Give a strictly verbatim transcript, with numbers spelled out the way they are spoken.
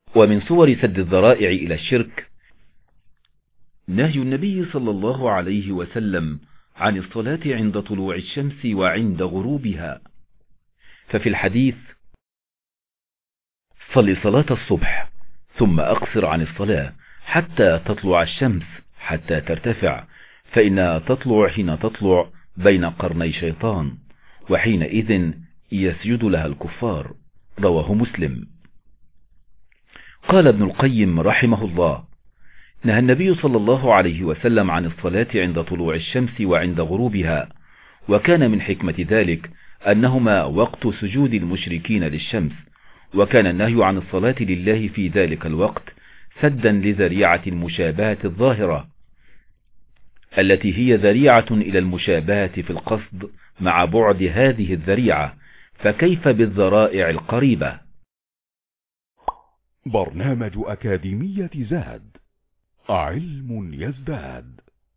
ومن صور سد الذرائع إلى الشرك نهي النبي صلى الله عليه وسلم عن الصلاة عند طلوع الشمس وعند غروبها، ففي الحديث: صل صلاة الصبح ثم أقصر عن الصلاة حتى تطلع الشمس حتى ترتفع، فإنها تطلع حين تطلع بين قرني شيطان، وحينئذ يسجد لها الكفار. رواه مسلم. قال ابن القيم رحمه الله: نهى النبي صلى الله عليه وسلم عن الصلاة عند طلوع الشمس وعند غروبها، وكان من حكمة ذلك أنهما وقت سجود المشركين للشمس، وكان النهي عن الصلاة لله في ذلك الوقت سدا لذريعة المشابهة الظاهرة، التي هي ذريعة إلى المشابهة في القصد مع بعد هذه الذريعة، فكيف بالذرائع القريبة؟ برنامج أكاديمية زاد، علم يزداد.